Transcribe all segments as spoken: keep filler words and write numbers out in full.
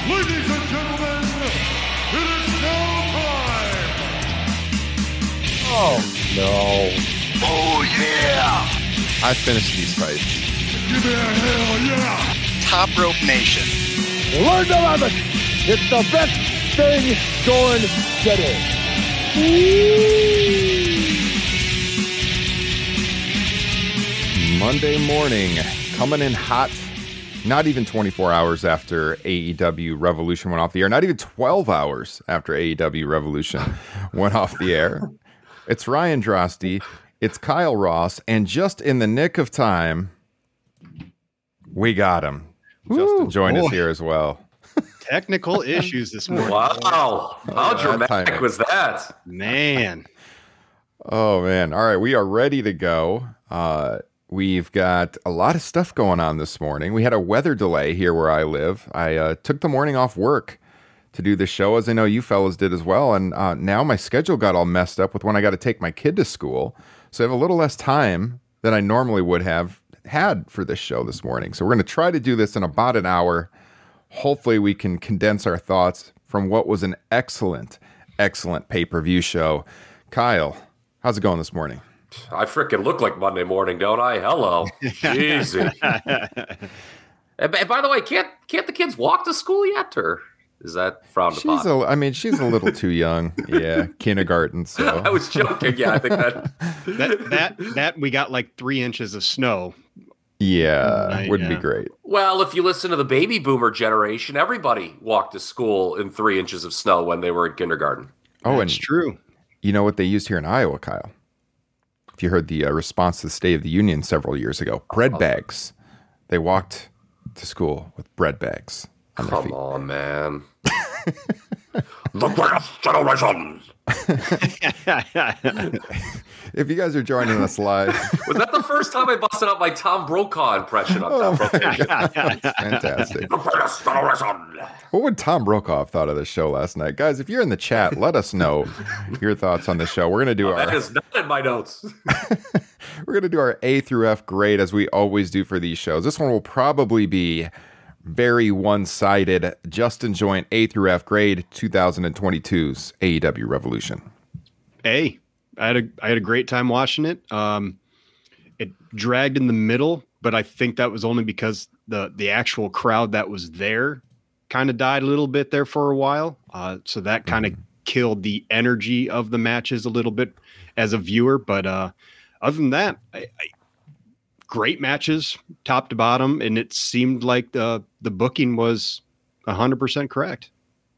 Ladies and gentlemen, it is now time! Oh, no. Oh, yeah! I finished these fights. Give me a hell yeah! Top Rope Nation. Learn to love it. It's the best thing going today. Monday morning, coming in hot. Not even twenty-four hours after A E W Revolution went off the air. Not even twelve hours after A E W Revolution went off the air. It's Ryan Drosty. It's Kyle Ross. And just in the nick of time, we got him. Justin joined us here as well. Technical issues this morning. Wow. How dramatic was that? Man. Oh, man. All right. We are ready to go. Uh, we've got a lot of stuff going on this morning. We had a weather delay here where I live. I uh, took the morning off work to do this show, as I know you fellas did as well. And uh, now my schedule got all messed up with when I got to take my kid to school. So I have a little less time than I normally would have had for this show this morning. So we're going to try to do this in about an hour. Hopefully we can condense our thoughts from what was an excellent, excellent pay-per-view show. Kyle, how's it going this morning? I freaking look like Monday morning, don't I? Hello. Easy. And by the way, can't can't the kids walk to school yet, or is that frowned she's upon? A, I mean, she's a little too young. Yeah, kindergarten. So I was joking. Yeah, I think that that that that we got like three inches of snow. Yeah, Right, would yeah. be great. Well, if you listen to the baby boomer generation, everybody walked to school in three inches of snow when they were in kindergarten. Oh, It's and true. you know what they used here in Iowa, Kyle? If you heard the uh, response to the State of the Union several years ago, bread bags. They walked to school with bread bags on their Come feet. on, man. The greatest generation. If you guys are joining us live, Was that the first time I busted out my Tom Brokaw impression on Oh, Top Rotation? fantastic. The greatest generation. What would Tom Brokaw have thought of this show last night? Guys, if you're in the chat, let us know your thoughts on the show. We're going to do That our is not in my notes. we're going to do our A through F grade as we always do for these shows. This one will probably be very one-sided. Justin Joint A through F grade twenty twenty-two's A E W Revolution. Hey, I had a I had a great time watching it. Um, it dragged in the middle, but I think that was only because the the actual crowd that was there kind of died a little bit there for a while. Uh, so that kind of killed the energy of the matches a little bit as a viewer. But uh, other than that, I, I, great matches, top to bottom, and it seemed like the the booking was one hundred percent correct.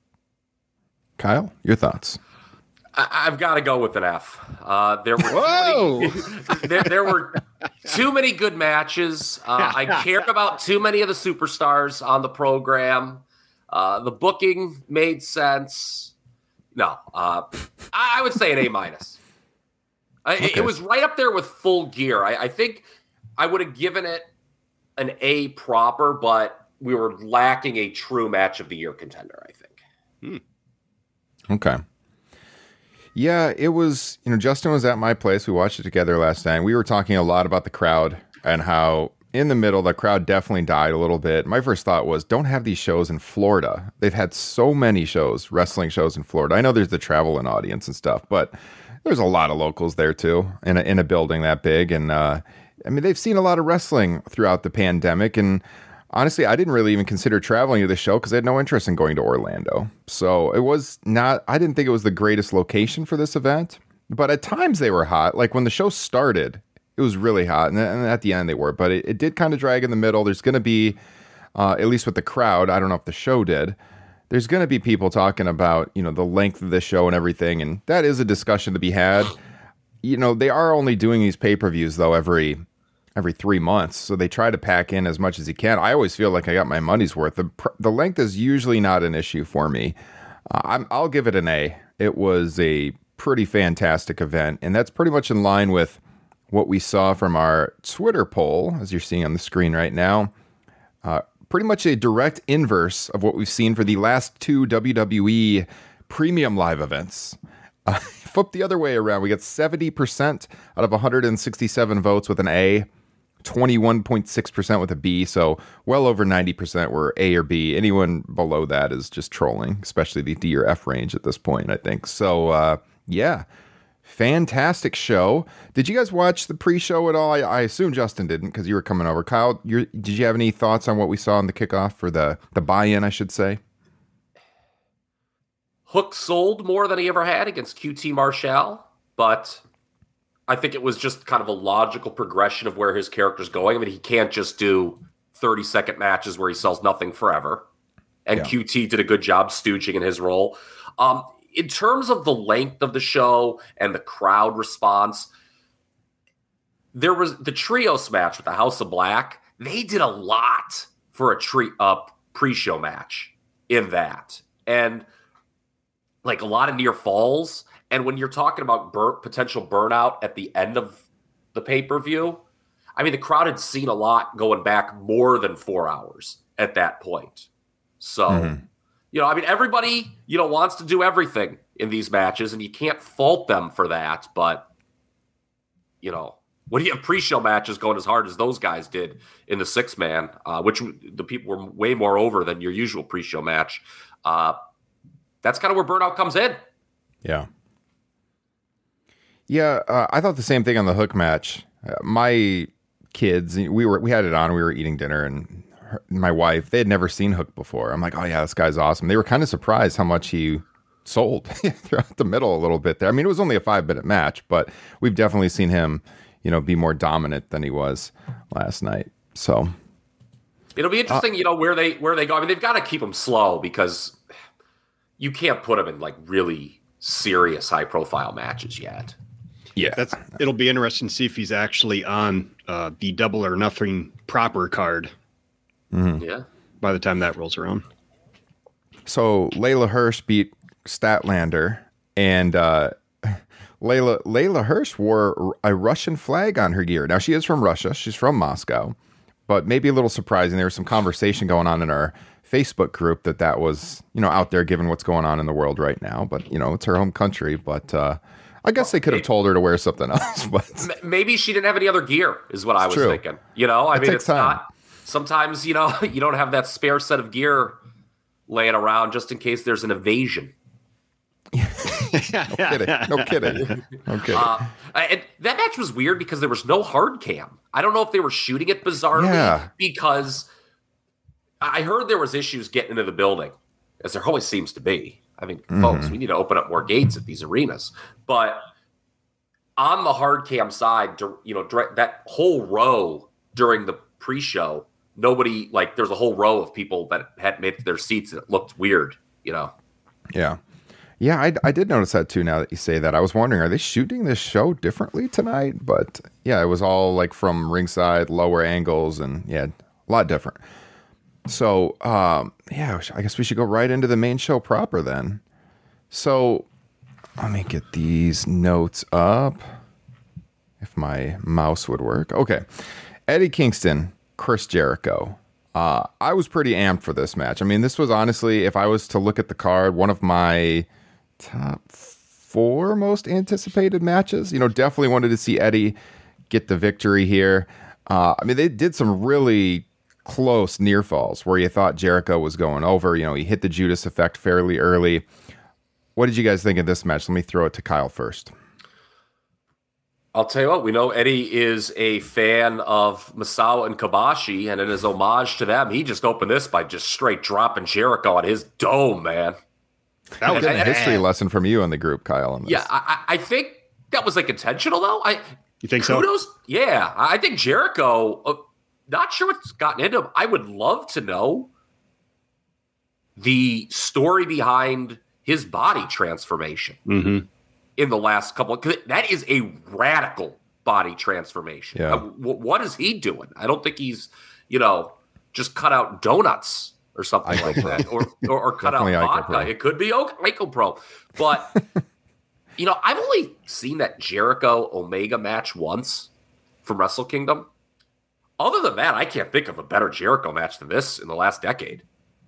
Kyle, your thoughts? I- I've got to go with an F. Uh, there were Whoa! Too many, there, there were too many good matches. Uh, I cared about too many of the superstars on the program. Uh, the booking made sense. No, uh, I, I would say an A minus. I- Okay. It was right up there with Full Gear. I, I think I would have given it an A proper, but we were lacking a true match of the year contender, I think. Okay. Yeah, it was, you know, Justin was at my place. We watched it together last night. We were talking a lot about the crowd and how in the middle, the crowd definitely died a little bit. My first thought was, don't have these shows in Florida. They've had so many shows, wrestling shows in Florida. I know there's the traveling audience and stuff, but there's a lot of locals there too in a, in a building that big. And, uh, I mean, they've seen a lot of wrestling throughout the pandemic. And honestly, I didn't really even consider traveling to the show because I had no interest in going to Orlando. So it was not, I didn't think it was the greatest location for this event, but at times they were hot. Like when the show started, it was really hot. And, then, and at the end they were, but it, it did kind of drag in the middle. There's going to be, uh, at least with the crowd, I don't know if the show did, there's going to be people talking about, you know, the length of the show and everything. And that is a discussion to be had. You know, they are only doing these pay-per-views though every every three months. So they try to pack in as much as you can. I always feel like I got my money's worth. The, pr- the length is usually not an issue for me. Uh, I'm, I'll give it an A. It was a pretty fantastic event. And that's pretty much in line with what we saw from our Twitter poll, as you're seeing on the screen right now. Uh, pretty much a direct inverse of what we've seen for the last two W W E premium live events. Uh, flip the other way around. We got seventy percent out of one hundred sixty-seven votes with an A. twenty-one point six percent with a B, so well over ninety percent were A or B. Anyone below that is just trolling, especially the D or F range at this point, I think. So, uh, yeah, fantastic show. Did you guys watch the pre-show at all? I, I assume Justin didn't because you were coming over. Kyle, you're, did you have any thoughts on what we saw in the kickoff, for the, the buy-in, I should say? Hook sold more than he ever had against Q T Marshall, but I think it was just kind of a logical progression of where his character's going. I mean, he can't just do thirty-second matches where he sells nothing forever. And yeah. Q T did a good job stooging in his role. Um, in terms of the length of the show and the crowd response, there was the trios match with the House of Black. They did a lot for a tre- uh, pre-show match in that. And like a lot of near falls. And when you're talking about bur- potential burnout at the end of the pay-per-view, I mean, the crowd had seen a lot going back more than four hours at that point. So, mm-hmm. you know, I mean, everybody, you know, wants to do everything in these matches, and you can't fault them for that. But, you know, when you have pre-show matches going as hard as those guys did in the six-man, uh, which the people were way more over than your usual pre-show match, uh, that's kind of where burnout comes in. Yeah. Yeah, uh, I thought the same thing on the Hook match. Uh, my kids, we were we had it on, we were eating dinner, and her, my wife, they had never seen Hook before. I'm like, oh yeah, this guy's awesome. They were kind of surprised how much he sold throughout the middle a little bit there. I mean, it was only a five minute match, but we've definitely seen him, you know, be more dominant than he was last night. So it'll be interesting, uh, you know, where they where they go. I mean, they've got to keep him slow because you can't put him in like really serious high profile matches yet. Yeah, that's it'll be interesting to see if he's actually on uh, the Double or Nothing proper card. Mm-hmm. Yeah, by the time that rolls around. So Layla Hirsch beat Statlander, and uh, Layla Layla Hirsch wore a Russian flag on her gear. Now she is from Russia; she's from Moscow, but maybe a little surprising. There was some conversation going on in our Facebook group that that was, you know, out there given what's going on in the world right now. But you know, it's her home country, but. Uh, I guess they could have told her to wear something else, but maybe she didn't have any other gear, is what I was true. thinking. You know, I it mean, it's time. not. Sometimes, you know, you don't have that spare set of gear laying around just in case there's an invasion. no kidding. No kidding. No kidding. Uh, and that match was weird because there was no hard cam. I don't know if they were shooting it bizarrely yeah. because I heard there was issues getting into the building, as there always seems to be. I mean, mm-hmm. folks, we need to open up more gates at these arenas. But on the hard cam side, you know, that whole row during the pre-show, nobody, like, there's a whole row of people that had made their seats and it looked weird, you know? Yeah. Yeah, I, I did notice that too now that you say that. I was wondering, are they shooting this show differently tonight? But yeah, it was all like from ringside, lower angles, and yeah, a lot different. So, um, yeah, I guess we should go right into the main show proper then. So, let me get these notes up. If my mouse would work. Okay. Eddie Kingston, Chris Jericho. Uh, I was pretty amped for this match. I mean, this was honestly, if I was to look at the card, one of my top four most anticipated matches. You know, definitely wanted to see Eddie get the victory here. Uh, I mean, they did some really close near falls where you thought Jericho was going over. You know, he hit the Judas effect fairly early. What did you guys think of this match? Let me throw it to Kyle first. I'll tell you what, we know Eddie is a fan of Misawa and Kobashi, and in his homage to them, he just opened this by just straight dropping Jericho on his dome, man. That was a history lesson from you in the group, Kyle. On this. Yeah, I, I think that was like intentional, though. I You think kudos? so? Yeah, I think Jericho, uh, not sure what's gotten into him. I would love to know the story behind his body transformation. Mm-hmm. In the last couple of, that is a radical body transformation. Yeah. Uh, w- what is he doing? I don't think he's, you know, just cut out donuts or something like that, or or, or cut out vodka. It could be IcoPro, but you know, I've only seen that Jericho Omega match once from Wrestle Kingdom. Other than that, I can't think of a better Jericho match than this in the last decade.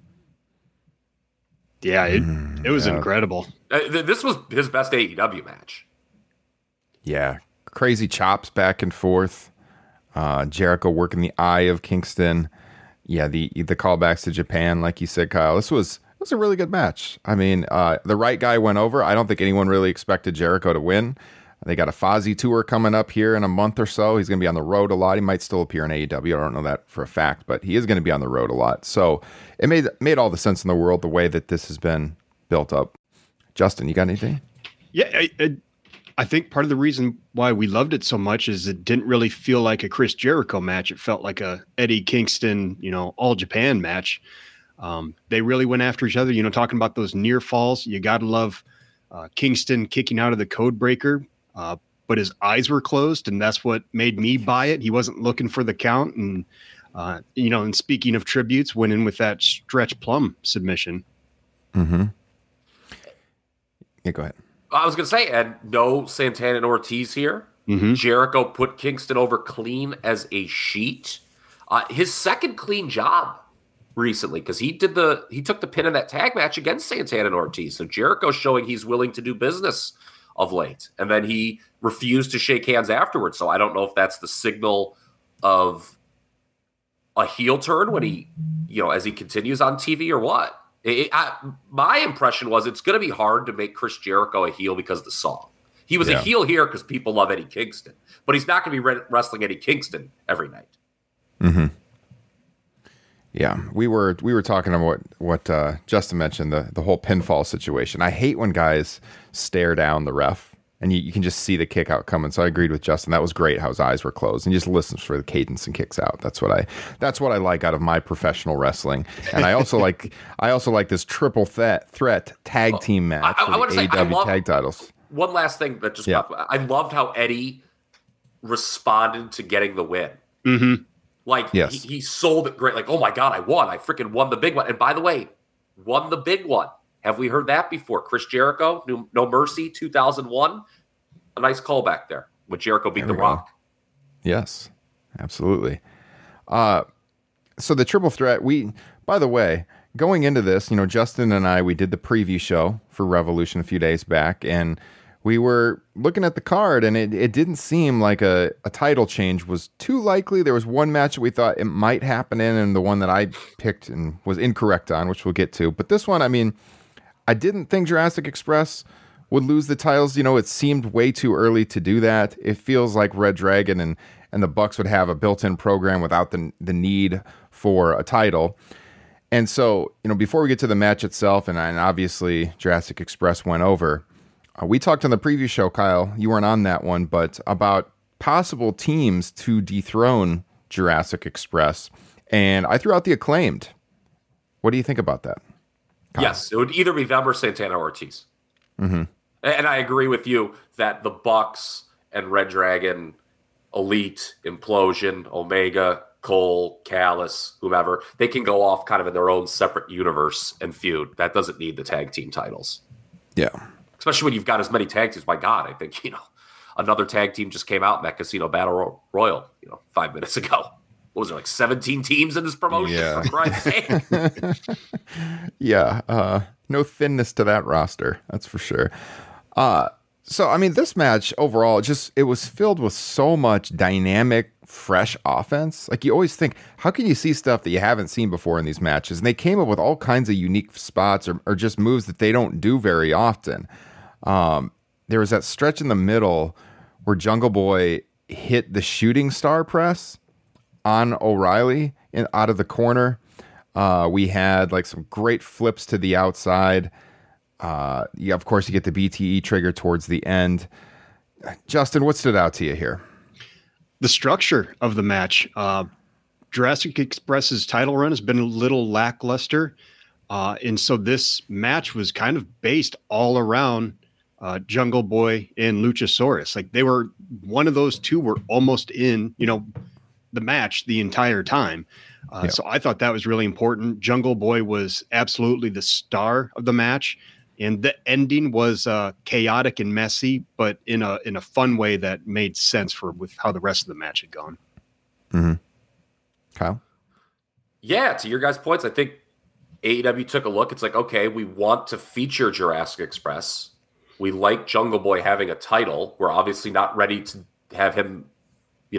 Yeah, it, it was yeah. incredible. Uh, th- this was his best A E W match. Yeah, crazy chops back and forth. Uh, Jericho working the eye of Kingston. Yeah, the the callbacks to Japan, like you said, Kyle. This was it was a really good match. I mean, uh, the right guy went over. I don't think anyone really expected Jericho to win. They got a Fozzy tour coming up here in a month or so. He's going to be on the road a lot. He might still appear in A E W. I don't know that for a fact, but he is going to be on the road a lot. So it made made all the sense in the world the way that this has been built up. Justin, you got anything? Yeah, I, I, I think part of the reason why we loved it so much is it didn't really feel like a Chris Jericho match. It felt like a Eddie Kingston, you know, All Japan match. Um, they really went after each other, you know, talking about those near falls. You got to love uh, Kingston kicking out of the code breaker, uh, but his eyes were closed, and that's what made me buy it. He wasn't looking for the count. And, uh, you know, and speaking of tributes, went in with that Stretch Plum submission. Mm-hmm. Yeah, go ahead. I was going to say, and no Santana and Ortiz here. Mm-hmm. Jericho put Kingston over clean as a sheet. Uh, his second clean job recently, because he did the he took the pin in that tag match against Santana and Ortiz. So Jericho's showing he's willing to do business of late, and then he refused to shake hands afterwards. So I don't know if that's the signal of a heel turn when he, you know, as he continues on T V or what. It, I, my impression was it's going to be hard to make Chris Jericho a heel because of the song. He was yeah. a heel here because people love Eddie Kingston, but he's not going to be re- wrestling Eddie Kingston every night. Mm-hmm. Yeah, we were we were talking about what, what uh, Justin mentioned, the, the whole pinfall situation. I hate when guys stare down the ref and you, you can just see the kick out coming. So I agreed with Justin. That was great how his eyes were closed and he just listens for the cadence and kicks out. That's what I that's what I like out of my professional wrestling. And I also like I also like this triple threat threat tag team match I, I, I for the say, A E W love, tag titles. One last thing that just yeah. I loved how Eddie responded to getting the win. Mm-hmm. Like yes. he, he sold it great. Like, oh my God, I won. I freaking won the big one. And by the way, won the big one. Have we heard that before? Chris Jericho, No, no Mercy, two thousand one. A nice callback there when Jericho beat The Rock. Yes, absolutely. Uh, so the triple threat, we, by the way, going into this, you know, Justin and I, we did the preview show for Revolution a few days back, and we were looking at the card, and it, it didn't seem like a, a title change was too likely. There was one match that we thought it might happen in, and the one that I picked and was incorrect on, which we'll get to. But this one, I mean, I didn't think Jurassic Express would lose the titles. You know, it seemed way too early to do that. It feels like Red Dragon and, and the Bucks would have a built-in program without the, the need for a title. And so, you know, before we get to the match itself, and, and obviously Jurassic Express went over, uh, we talked on the preview show, Kyle, you weren't on that one, but about possible teams to dethrone Jurassic Express. And I threw out the Acclaimed. What do you think about that, Kyle? Yes, it would either be them or Santana Ortiz. Mm-hmm. And I agree with you that the Bucks and Red Dragon, Elite, Implosion, Omega, Cole, Callis, whomever, they can go off kind of in their own separate universe and feud. That doesn't need the tag team titles. Yeah. Especially when you've got as many tag teams. My God, I think, you know, another tag team just came out in that Casino Battle Royal, you know, five minutes ago. What was there, like seventeen teams in this promotion? Yeah. For Christ's sake? yeah. Uh, no thinness to that roster. That's for sure. Uh, so, I mean, this match overall, just it was filled with so much dynamic, fresh offense. Like, you always think, how can you see stuff that you haven't seen before in these matches? And they came up with all kinds of unique spots or, or just moves that they don't do very often. Um, there was that stretch in the middle where Jungle Boy hit the shooting star press on O'Reilly in, out of the corner. Uh, we had like some great flips to the outside. Uh, yeah, of course, you get the B T E trigger towards the end. Justin, what stood out to you here? The structure of the match. Uh, Jurassic Express's title run has been a little lackluster. Uh, and so this match was kind of based all around uh, Jungle Boy and Luchasaurus. Like they were, one of those two were almost in, you know, the match the entire time. Uh, yeah. So I thought that was really important. Jungle Boy was absolutely the star of the match. And the ending was uh, chaotic and messy, but in a in a fun way that made sense for with how the rest of the match had gone. Mm-hmm. Kyle? Yeah, to your guys' points, I think A E W took a look. It's like, okay, we want to feature Jurassic Express. We like Jungle Boy having a title. We're obviously not ready to have him, you know,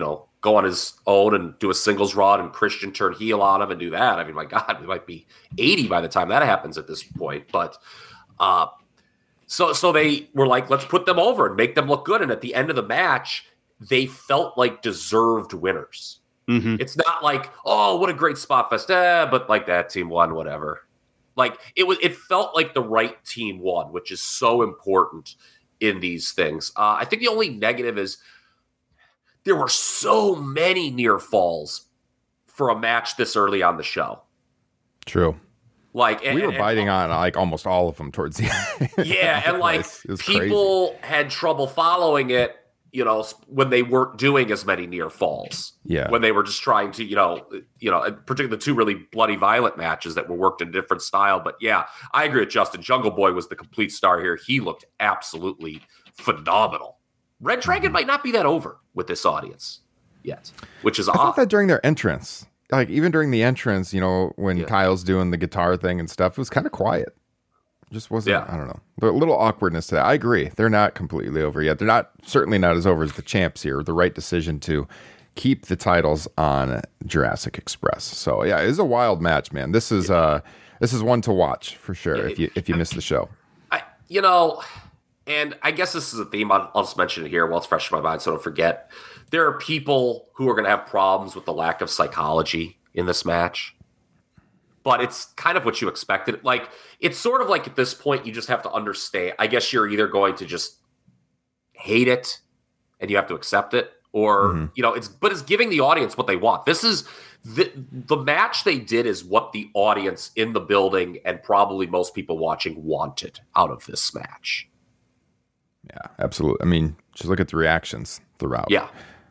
go on his own and do a singles run and Christian turn heel on him and do that. I mean, my God, we might be eighty by the time that happens at this point. But uh, so so they were like, let's put them over and make them look good. And at the end of the match, they felt like deserved winners. Mm-hmm. It's not like, oh, what a great spot fest, eh, but like that team won, whatever. Like it was, it felt like the right team won, which is so important in these things. Uh, I think the only negative is there were so many near falls for a match this early on the show. True. Like we and, were and, biting and, on like almost all of them towards the end. Yeah, and like people crazy. had trouble following it. You know, when they weren't doing as many near falls. Yeah. When they were just trying to, you know, you know, particularly the two really bloody violent matches that were worked in a different style. But yeah, I agree with Justin. Jungle Boy was the complete star here. He looked absolutely phenomenal. Red Dragon might not be that over with this audience yet, which is I odd. thought that during their entrance, like even during the entrance, you know, when yeah. Kyle's doing the guitar thing and stuff, it was kind of quiet. Just wasn't, yeah. I don't know, a little awkwardness to that. I agree. They're not completely over yet. They're not, certainly not as over as the champs here. The right decision to keep the titles on Jurassic Express. So yeah, it's a wild match, man. This is uh this is one to watch for sure if you if you miss the show. I, you know, and I guess this is a theme. I'll, I'll just mention it here while it's fresh in my mind so I don't forget. There are people who are going to have problems with the lack of psychology in this match. But it's kind of what you expected. Like, it's sort of like at this point, you just have to understand. I guess you're either going to just hate it and you have to accept it, or, mm-hmm. you know, it's, but it's giving the audience what they want. This is the, the match they did is what the audience in the building and probably most people watching wanted out of this match. Yeah, absolutely. I mean, just look at the reactions throughout. Yeah.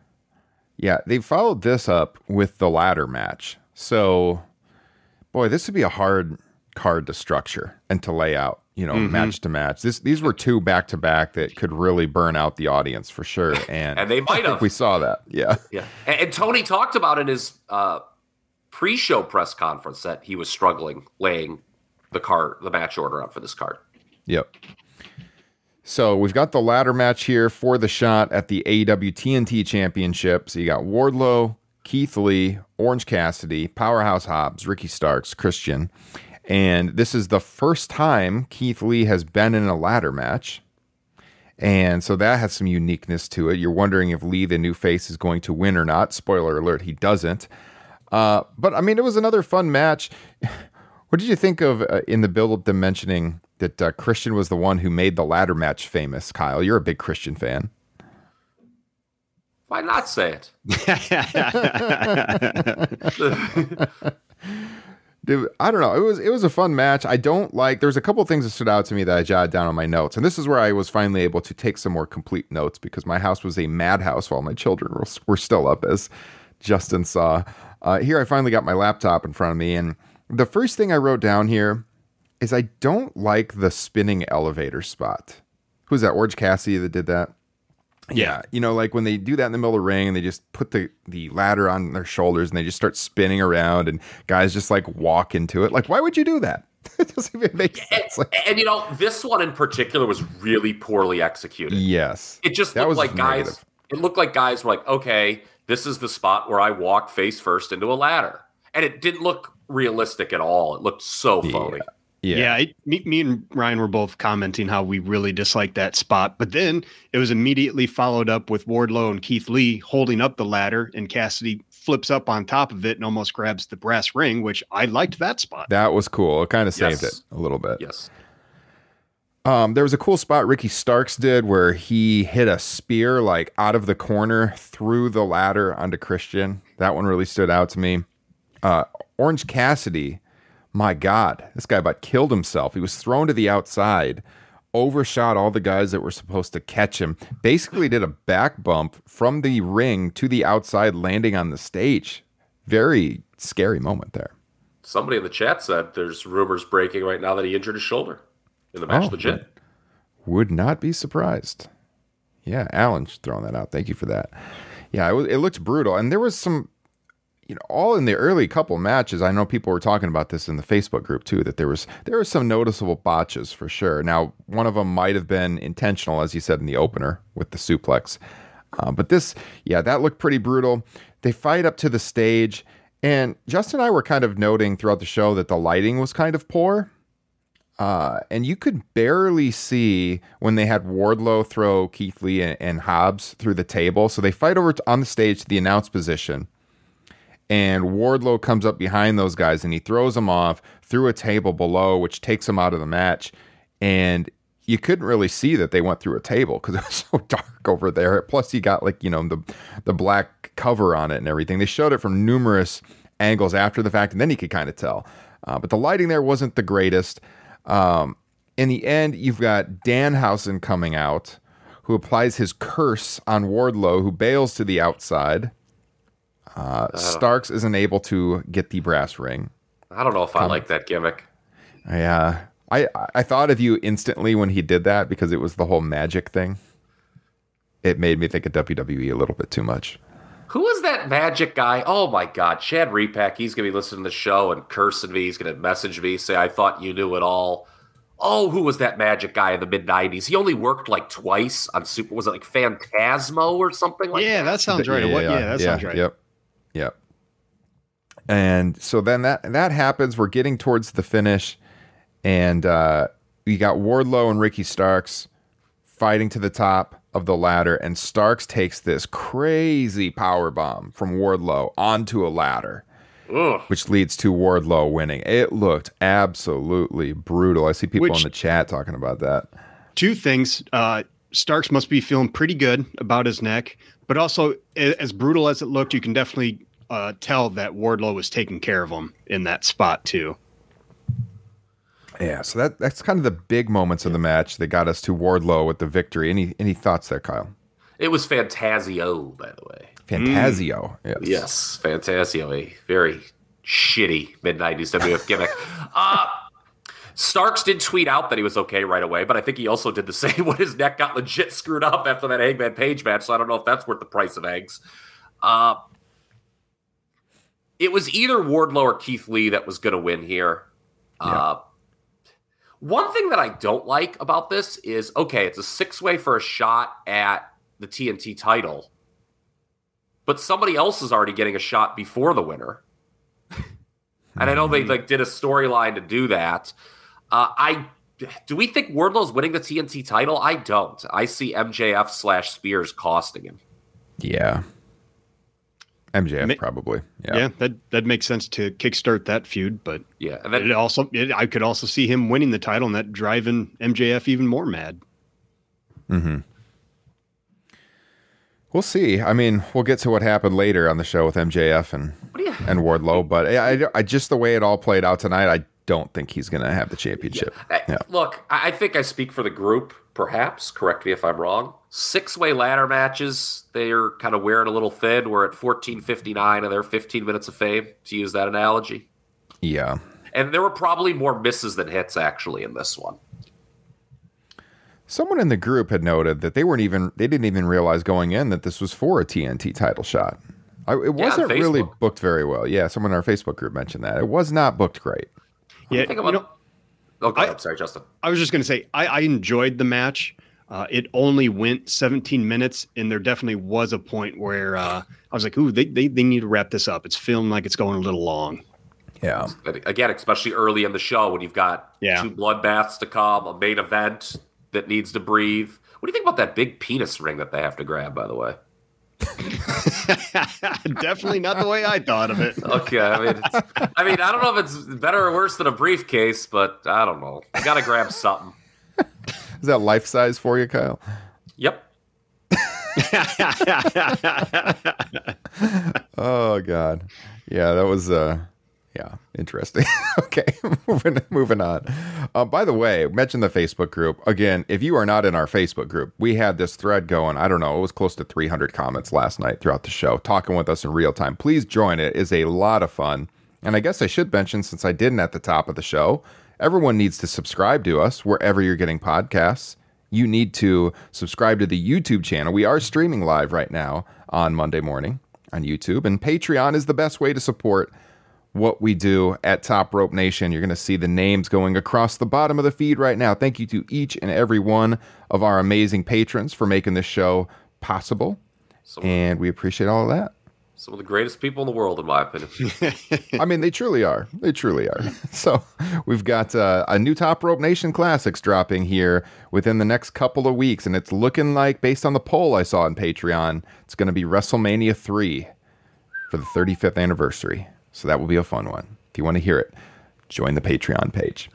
Yeah. They followed this up with the ladder match. So, boy, this would be a hard card to structure and to lay out, you know, mm-hmm. match to match. This These were two back to back that could really burn out the audience for sure. And, and they might have. We saw that. Yeah. Yeah. And, and Tony talked about in his uh, pre-show press conference that he was struggling laying the card, the match order out for this card. Yep. So we've got the ladder match here for the shot at the A E W T N T Championship. So you got Wardlow, Keith Lee, Orange Cassidy, Powerhouse Hobbs, Ricky Starks, Christian. And this is the first time Keith Lee has been in a ladder match. And so that has some uniqueness to it. You're wondering if Lee, the new face, is going to win or not. Spoiler alert, he doesn't. Uh, but, I mean, it was another fun match. What did you think of uh, in the build-up them mentioning that uh, Christian was the one who made the ladder match famous? Kyle, you're a big Christian fan. Why not say it? Dude, I don't know. It was it was a fun match. I don't like. There's a couple things that stood out to me that I jotted down on my notes, and this is where I was finally able to take some more complete notes because my house was a madhouse while my children were, were still up, as Justin saw. Uh, here, I finally got my laptop in front of me, and the first thing I wrote down here is I don't like the spinning elevator spot. Who's that? Orange Cassidy that did that? Yeah, you know, like when they do that in the middle of the ring and they just put the, the ladder on their shoulders and they just start spinning around and guys just like walk into it. Like, why would you do that? It doesn't even make sense. And, and, you know, this one in particular was really poorly executed. Yes. It just that looked was like guys, negative. It looked like guys were like, okay, this is the spot where I walk face first into a ladder. And it didn't look realistic at all. It looked so phony. Yeah. Yeah, yeah it, me, me and Ryan were both commenting how we really disliked that spot. But then it was immediately followed up with Wardlow and Keith Lee holding up the ladder, and Cassidy flips up on top of it and almost grabs the brass ring, which I liked that spot. That was cool. It kind of saved yes. it a little bit. Yes. Um, there was a cool spot Ricky Starks did where he hit a spear like out of the corner through the ladder onto Christian. That one really stood out to me. Uh, Orange Cassidy. My God, this guy about killed himself. He was thrown to the outside, overshot all the guys that were supposed to catch him, basically did a back bump from the ring to the outside, landing on the stage. Very scary moment there. Somebody in the chat said there's rumors breaking right now that he injured his shoulder in the match oh, legit. Would not be surprised. Yeah, Alan's throwing that out. Thank you for that. Yeah, it, was, it looked brutal. And there was some... You know, all in the early couple matches, I know people were talking about this in the Facebook group too, that there was there were some noticeable botches for sure. Now, one of them might have been intentional, as you said in the opener with the suplex. Uh, but this, yeah, that looked pretty brutal. They fight up to the stage, and Justin and I were kind of noting throughout the show that the lighting was kind of poor. Uh, and you could barely see when they had Wardlow throw Keith Lee and, and Hobbs through the table. So they fight over to, on the stage to the announce position. And Wardlow comes up behind those guys and he throws them off through a table below, which takes them out of the match. And you couldn't really see that they went through a table because it was so dark over there. Plus, you got like, you know, the the black cover on it and everything. They showed it from numerous angles after the fact, and then you could kind of tell. Uh, but the lighting there wasn't the greatest. Um, in the end, you've got Danhausen coming out, who applies his curse on Wardlow, who bails to the outside. Uh, uh, Starks isn't able to get the brass ring. I don't know if I like that gimmick. Yeah. I, I thought of you instantly when he did that because it was the whole magic thing. It made me think of W W E a little bit too much. Who is that magic guy? Oh my God, Chad Repack. He's going to be listening to the show and cursing me. He's going to message me, say, I thought you knew it all. Oh, who was that magic guy in the mid nineties? He only worked like twice on Super. Was it like Phantasmo or something like yeah, that? that sounds right. Yeah, What? yeah, Yeah, that yeah, sounds right. Yep. Yep. And so then that, that happens. We're getting towards the finish. And uh, you got Wardlow and Ricky Starks fighting to the top of the ladder, and Starks takes this crazy power bomb from Wardlow onto a ladder, Ugh. which leads to Wardlow winning. It looked absolutely brutal. I see people Which, in the chat talking about that. Two things. Uh, Starks must be feeling pretty good about his neck, but also as brutal as it looked, you can definitely uh, tell that Wardlow was taking care of him in that spot too. Yeah, so that that's kind of the big moments of the match that got us to Wardlow with the victory. Any any thoughts there, Kyle? It was Fantasio, by the way. Fantasio. Mm. Yes. Yes, Fantasio, a very shitty mid nineties W W F gimmick. uh, Starks did tweet out that he was okay right away, but I think he also did the same when his neck got legit screwed up after that Hangman Page match, so I don't know if that's worth the price of eggs. Uh, it was either Wardlow or Keith Lee that was going to win here. Yeah. Uh, One thing that I don't like about this is, okay, it's a six-way for a shot at the T N T title, but somebody else is already getting a shot before the winner. And I know they like did a storyline to do that. Uh, I do we think Wardlow's winning the T N T title? I don't. I see M J F slash Spears costing him. Yeah. M J F Ma- probably. Yeah. Yeah, that that makes sense to kickstart that feud, but Yeah, and then it also it, I could also see him winning the title and that driving M J F even more mad. Mm-hmm. We'll see. I mean, we'll get to what happened later on the show with M J F and you, and Wardlow, but I, I, I just the way it all played out tonight, I don't think he's going to have the championship. Yeah. Yeah. Look, I I think I speak for the group, perhaps. Correct me if I'm wrong. Six-way ladder matches, they're kind of wearing a little thin. We're at fourteen fifty-nine of their fifteen minutes of fame, to use that analogy. Yeah. And there were probably more misses than hits, actually, in this one. Someone in the group had noted that they weren't even they didn't even realize going in that this was for a T N T title shot. I, it Yeah, on wasn't really Facebook. booked very well. Yeah, someone in our Facebook group mentioned that. It was not booked great. Yeah, Think you about know, Oh, go I- ahead. Sorry, Justin. I was just going to say, I, I enjoyed the match. Uh, it only went seventeen minutes, and there definitely was a point where uh, I was like, ooh, they, they, they need to wrap this up. It's feeling like it's going a little long. Yeah. Again, especially early in the show when you've got Yeah. two bloodbaths to come, a main event that needs to breathe. What do you think about that big penis ring that they have to grab, by the way? Definitely not the way I thought of it. Okay, I mean, it's, I mean, I don't know if it's better or worse than a briefcase, but I don't know. You got to grab something. Is that life size for you, Kyle? Yep. Oh God. Yeah, that was uh yeah, interesting. Okay, moving moving on. Uh, by the way, mention the Facebook group. Again, if you are not in our Facebook group, we had this thread going. I don't know, it was close to three hundred comments last night throughout the show, talking with us in real time. Please join it. It's a lot of fun. And I guess I should mention, since I didn't at the top of the show, everyone needs to subscribe to us wherever you're getting podcasts. You need to subscribe to the YouTube channel. We are streaming live right now on Monday morning on YouTube, and Patreon is the best way to support what we do at Top Rope Nation. You're going to see the names going across the bottom of the feed right now. Thank you to each and every one of our amazing patrons for making this show possible. Some, and we appreciate all of that. some of the greatest people in the world, in my opinion. I mean, they truly are. They truly are. So we've got uh, a new Top Rope Nation Classics dropping here within the next couple of weeks, and it's looking like, based on the poll I saw on Patreon, it's going to be WrestleMania three for the thirty-fifth anniversary. So that will be a fun one. If you want to hear it, join the Patreon page.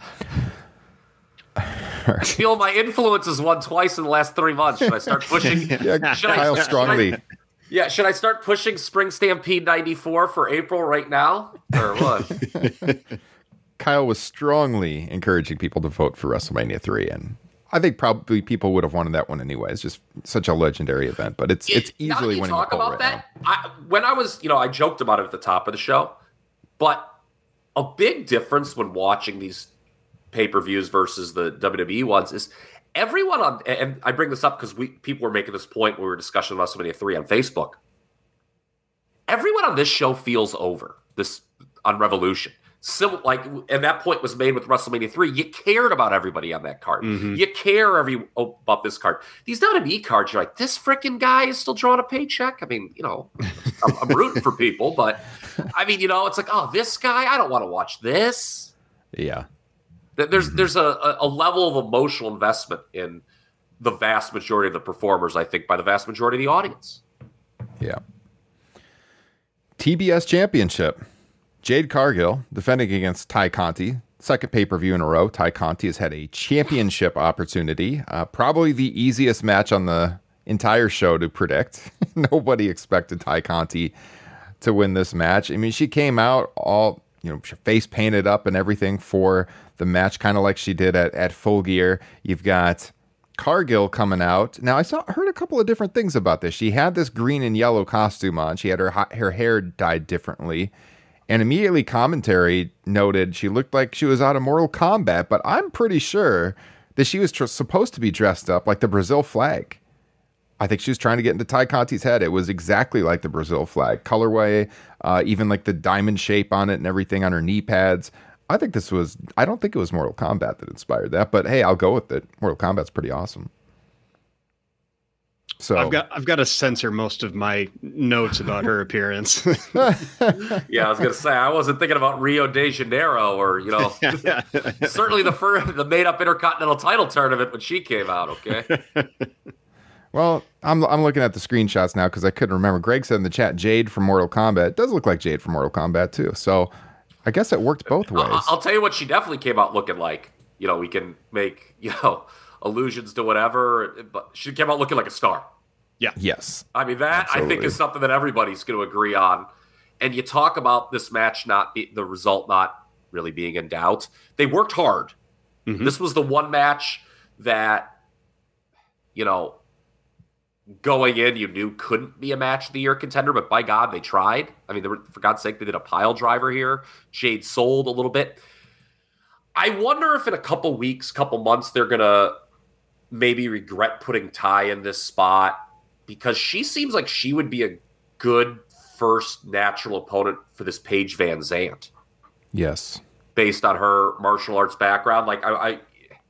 I feel my influence has won twice in the last three months. Should I start pushing? Yeah, should Kyle I, strongly. Should I, yeah, should I start pushing Spring Stampede ninety-four for April right now? Or what? Kyle was strongly encouraging people to vote for WrestleMania three, and I think probably people would have wanted that one anyway. It's just such a legendary event, but it's it's Now that easily you winning talk the poll about right that, I, when I was, you know, I joked about it at the top of the show, but a big difference when watching these pay-per-views versus the W W E ones is everyone on, and I bring this up because we people were making this point when we were discussing WrestleMania three on Facebook. Everyone on this show feels over this on Revolution. Sim, like, and that point was made with WrestleMania three. You cared about everybody on that card. Mm-hmm. You care every oh, about this card. These W W E cards, you're like, this freaking guy is still drawing a paycheck. I mean, you know, I'm, I'm rooting for people, but I mean, you know, it's like, oh, this guy, I don't want to watch this. now. Yeah. There's Mm-hmm. there's a, a level of emotional investment in the vast majority of the performers, I think, by the vast majority of the audience. Yeah. T B S Championship. Jade Cargill defending against Ty Conti. Second pay-per-view in a row. Ty Conti has had a championship opportunity. Uh, probably the easiest match on the entire show to predict. Nobody expected Ty Conti to win this match. I mean, she came out all, you know, face painted up and everything for the match, kind of like she did at, at Full Gear. You've got Cargill coming out. Now, I saw heard a couple of different things about this. She had this green and yellow costume on. She had her her hair dyed differently. And immediately commentary noted she looked like she was out of Mortal Kombat, but I'm pretty sure that she was tr- supposed to be dressed up like the Brazil flag. I think she was trying to get into Ty Conti's head. It was exactly like the Brazil flag. Colorway, uh, even like the diamond shape on it and everything on her knee pads. I think this was, I don't think it was Mortal Kombat that inspired that, but hey, I'll go with it. Mortal Kombat's pretty awesome. So I've got I've got to censor most of my notes about her appearance. Yeah, I was gonna say I wasn't thinking about Rio de Janeiro or you know certainly the first the made up Intercontinental title tournament when she came out. Okay. Well, I'm I'm looking at the screenshots now because I couldn't remember. Greg said in the chat, Jade from Mortal Kombat. It does look like Jade from Mortal Kombat too. So I guess it worked both ways. I'll, I'll tell you what she definitely came out looking like. You know, we can make you know allusions to whatever, but she came out looking like a star. Yeah. Yes. I mean, that Absolutely. I think is something that everybody's going to agree on. And you talk about this match not be, the result not really being in doubt. They worked hard. Mm-hmm. This was the one match that, you know, going in, you knew couldn't be a match of the year contender, but by God, they tried. I mean, they were, for God's sake, they did a pile driver here. Jade sold a little bit. I wonder if in a couple weeks, couple months, they're going to maybe regret putting Ty in this spot because she seems like she would be a good first natural opponent for this Paige Van Zandt. Yes. Based on her martial arts background. Like, I, I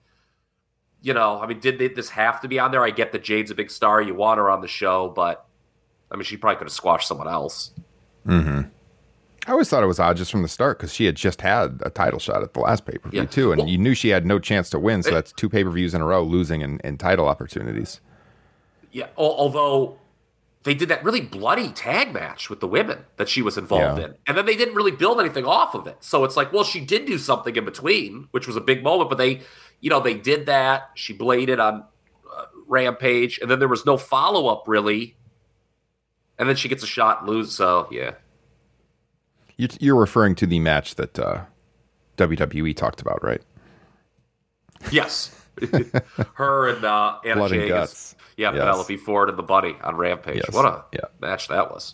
you know, I mean, did they, this have to be on there? I get that Jade's a big star. You want her on the show, but I mean, she probably could have squashed someone else. Mm-hmm. I always thought it was odd just from the start because she had just had a title shot at the last pay-per-view Yeah. too, and Well, you knew she had no chance to win, so it- that's two pay-per-views in a row losing in, in title opportunities. Yeah, al- although they did that really bloody tag match with the women that she was involved Yeah. in. And then they didn't really build anything off of it. So it's like, well, she did do something in between, which was a big moment, but they, you know, they did that. She bladed on uh, Rampage, and then there was no follow-up really. And then she gets a shot and loses, so yeah. You- You're referring to the match that uh, W W E talked about, right? Yes. Her and uh, Anna Blood and Jay guts. Yeah, Yes. Penelope Ford and the Bunny on Rampage. Yes. What a Yeah. match that was.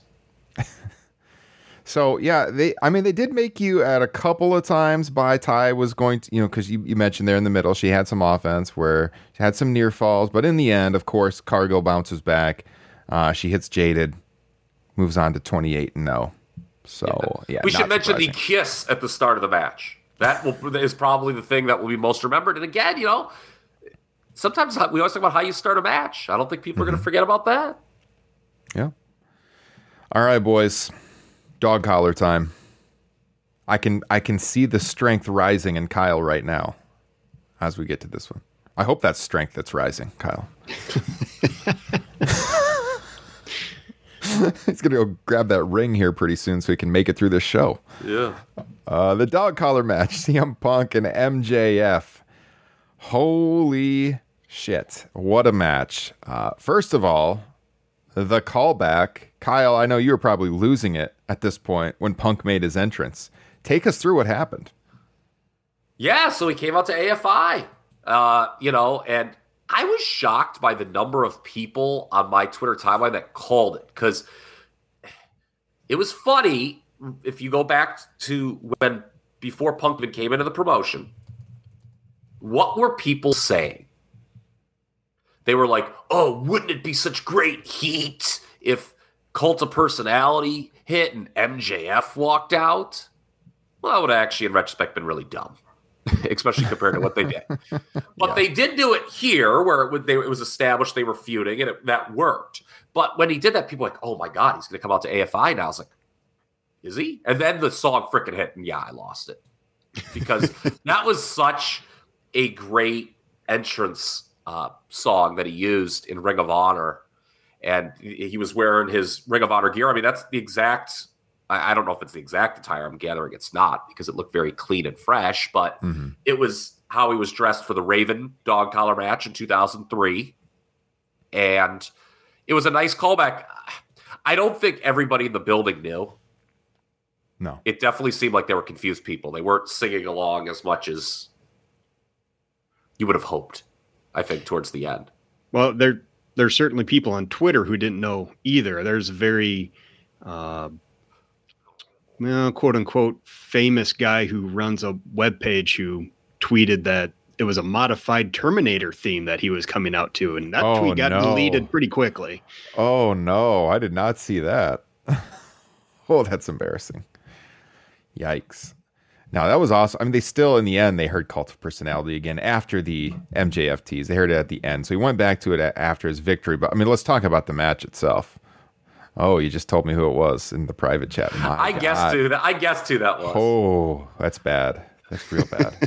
So yeah, they. I mean, they did make you at a couple of times by Ty was going to, you know, because you, you mentioned there in the middle, she had some offense where she had some near falls, but in the end, of course, Cargill bounces back. Uh, she hits Jaded, moves on to twenty-eight and oh. So yeah, we not should mention the surprising. kiss at the start of the match. That will, is probably the thing that will be most remembered. And again, you know, sometimes we always talk about how you start a match. I don't think people are going to forget about that. Yeah. All right, boys. Dog collar time. I can I can see the strength rising in Kyle right now as we get to this one. I hope that's strength that's rising, Kyle. He's going to go grab that ring here pretty soon so he can make it through this show. Yeah. Uh, the dog collar match, C M Punk and M J F. Holy shit. What a match. Uh, first of all, the callback. Kyle, I know you were probably losing it at this point when Punk made his entrance. Take us through what happened. Yeah, so he came out to A F I, uh, you know, and I was shocked by the number of people on my Twitter timeline that called it, because it was funny. If you go back to when, before Punk even came into the promotion, what were people saying? They were like, oh, wouldn't it be such great heat if Cult of Personality hit and M J F walked out? Well, that would have actually, in retrospect, been really dumb, especially compared to what they did. But yeah. They did do it here, where it, would, they, it was established they were feuding, and it, that worked. But when he did that, people were like, oh my God, he's going to come out to A F I now. I was like, is he? And then the song freaking hit, and yeah, I lost it. Because that was such a great entrance uh, song that he used in Ring of Honor. And he was wearing his Ring of Honor gear. I mean, that's the exact... I don't know if it's the exact attire. I'm gathering it's not, because it looked very clean and fresh, but mm-hmm. It was how he was dressed for the Raven dog collar match in two thousand three. And it was a nice callback. I don't think everybody in the building knew. No. It definitely seemed like they were confused people. They weren't singing along as much as you would have hoped, I think, towards the end. Well, there there's certainly people on Twitter who didn't know either. There's a very... Uh, Well, quote unquote, famous guy who runs a webpage who tweeted that it was a modified Terminator theme that he was coming out to. And that oh, tweet got no. deleted pretty quickly. Oh, no. I did not see that. Oh, that's embarrassing. Yikes. Now, that was awesome. I mean, they still, in the end, they heard Cult of Personality again after the M J F tease. They heard it at the end. So he went back to it after his victory. But, I mean, let's talk about the match itself. Oh, you just told me who it was in the private chat. My I God. guessed who that. I guessed who that was. Oh, that's bad. That's real bad.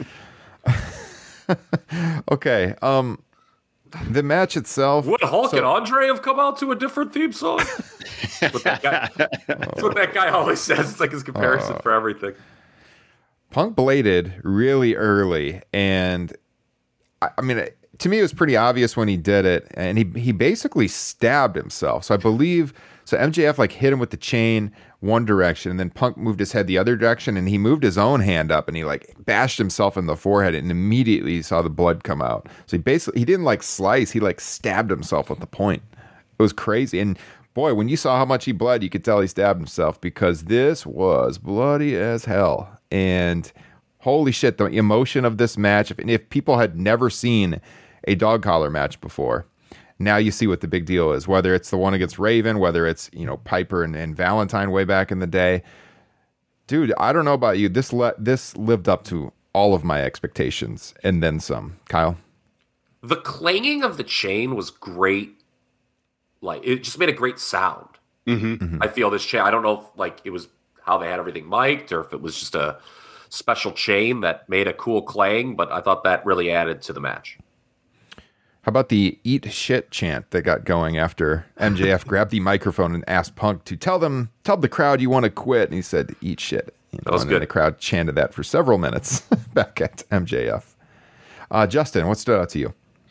Okay. Um, the match itself. Would Hulk so, and Andre have come out to a different theme song? That's what that guy, that's what that guy always says. It's like his comparison uh, for everything. Punk bladed really early, and I, I mean. It, To me, it was pretty obvious when he did it, and he he basically stabbed himself. So I believe, so M J F like hit him with the chain one direction, and then Punk moved his head the other direction, and he moved his own hand up, and he like bashed himself in the forehead, and immediately saw the blood come out. So he basically, he didn't like slice, he like stabbed himself with the point. It was crazy. And boy, when you saw how much he bled, you could tell he stabbed himself, because this was bloody as hell. And holy shit, the emotion of this match, if, if people had never seen a dog collar match before, now you see what the big deal is, whether it's the one against Raven, whether it's, you know, Piper and, and Valentine way back in the day. Dude, I don't know about you. This le- this lived up to all of my expectations and then some. Kyle? The clanging of the chain was great. Like, it just made a great sound. Mm-hmm. Mm-hmm. I feel this chain, I don't know if like it was how they had everything mic'd or if it was just a special chain that made a cool clang, but I thought that really added to the match. How about the eat shit chant that got going after M J F grabbed the microphone and asked Punk to tell them, tell the crowd you want to quit. And he said, eat shit. You know, that was and good. The crowd chanted that for several minutes back at M J F. Uh, Justin, what stood out to you?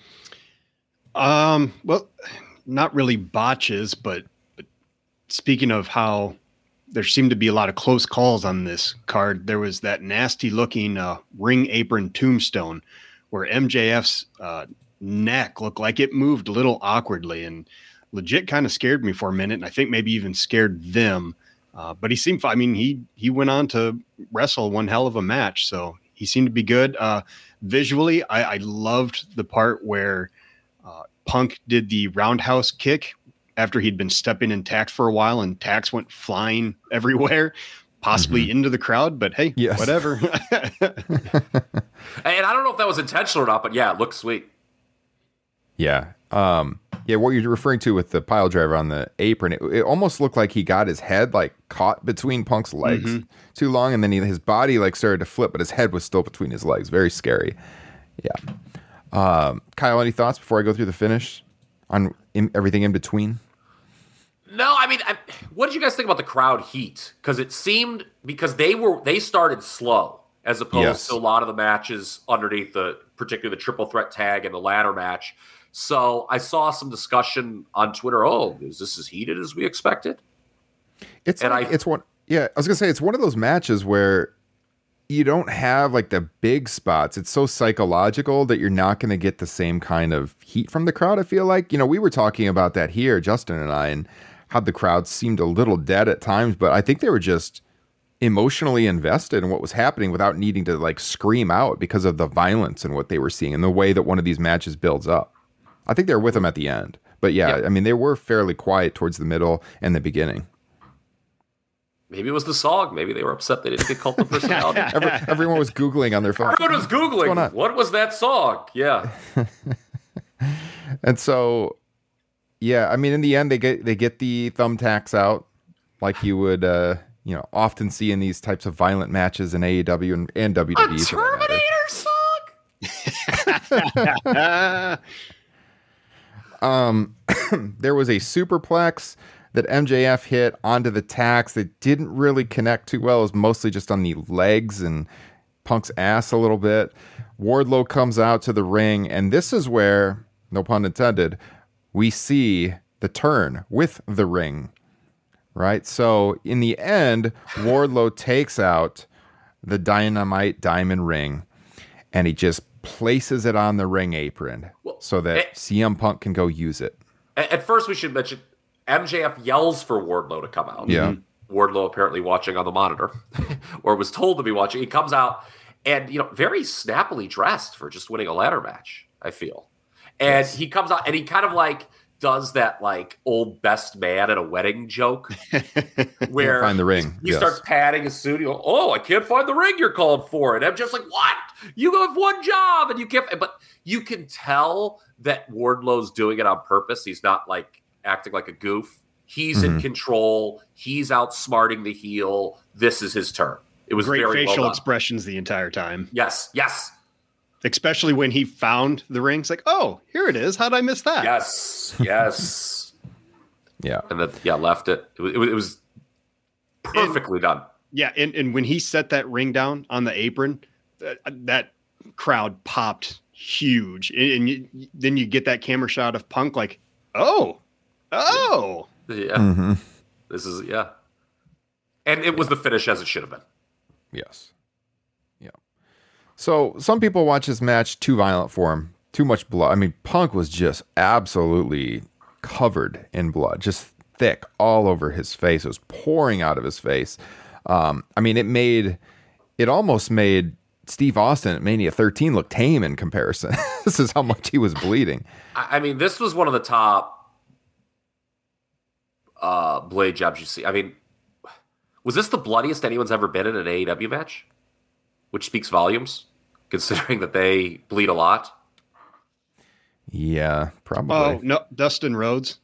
Um, well, not really botches, but, but speaking of how there seemed to be a lot of close calls on this card, there was that nasty looking uh, ring apron tombstone where M J F's uh, neck looked like it moved a little awkwardly and legit kind of scared me for a minute. And I think maybe even scared them. Uh, but he seemed, I mean, he, he went on to wrestle one hell of a match. So he seemed to be good. Uh, visually, I, I loved the part where uh, Punk did the roundhouse kick after he'd been stepping in tacks for a while, and tacks went flying everywhere, possibly mm-hmm. into the crowd, but hey, yes. Whatever. And I don't know if that was intentional or not, but yeah, it looked sweet. Yeah. Um, yeah, what you're referring to with the pile driver on the apron, it, it almost looked like he got his head like caught between Punk's legs mm-hmm. too long, and then he, his body like started to flip, but his head was still between his legs. Very scary. Yeah. Um, Kyle, any thoughts before I go through the finish on in, everything in between? No, I mean, I, what did you guys think about the crowd heat? Because it seemed because they were they started slow as opposed yes. to a lot of the matches underneath the, particularly the triple threat tag and the ladder match. So I saw some discussion on Twitter. Oh, is this as heated as we expected? It's and like, I, it's one. Yeah, I was gonna say it's one of those matches where you don't have like the big spots. It's so psychological that you're not going to get the same kind of heat from the crowd. I feel like, you know, we were talking about that here, Justin and I, and how the crowd seemed a little dead at times, but I think they were just emotionally invested in what was happening without needing to like scream out because of the violence and what they were seeing and the way that one of these matches builds up. I think they were with them at the end, but yeah, yeah. I mean, they were fairly quiet towards the middle and the beginning. Maybe it was the song. Maybe they were upset they didn't get cult of personality. Every, everyone was Googling on their phone. Everyone was Googling. What was that song? Yeah. And so, yeah, I mean, in the end, they get they get the thumbtacks out like you would, uh, you know, often see in these types of violent matches in A E W and, and W W E. A Terminator song? um, there was a superplex that M J F hit onto the tacks that didn't really connect too well. It was mostly just on the legs and Punk's ass a little bit. Wardlow comes out to the ring, and this is where, no pun intended, we see the turn with the ring, right? So in the end, Wardlow takes out the Dynamite Diamond ring, and he just places it on the ring apron well, so that it, C M Punk can go use it. At first, we should mention M J F yells for Wardlow to come out. Yeah. Wardlow apparently watching on the monitor or was told to be watching. He comes out and, you know, very snappily dressed for just winning a ladder match, I feel. And yes. he comes out and he kind of like does that like old best man at a wedding joke where find the ring. he yes. starts patting his suit. He goes, oh, I can't find the ring you're called for. And I'm just like, what? You have one job and you can't. But you can tell that Wardlow's doing it on purpose. He's not like acting like a goof. He's mm-hmm. in control. He's outsmarting the heel. This is his turn. It was great very facial well expressions the entire time. Yes, yes. Especially when he found the ring. It's like, oh, here it is. How'd I miss that? Yes, yes. yeah. And then, yeah, left it. It was, it was perfectly and, done. Yeah, and, and when he set that ring down on the apron, that, that crowd popped huge. And, and you, then you get that camera shot of Punk like, oh, oh. Yeah. Mm-hmm. This is, yeah. And it was the finish as it should have been. Yes. Yeah. So some people watch this match too violent for him. Too much blood. I mean, Punk was just absolutely covered in blood, just thick all over his face. It was pouring out of his face. Um, I mean, it made, it almost made Steve Austin at Mania thirteen look tame in comparison. This is how much he was bleeding. I mean, this was one of the top uh, blade jobs you see. I mean, was this the bloodiest anyone's ever been in an A E W match? Which speaks volumes, considering that they bleed a lot. Yeah, probably. Oh, no, Dustin Rhodes.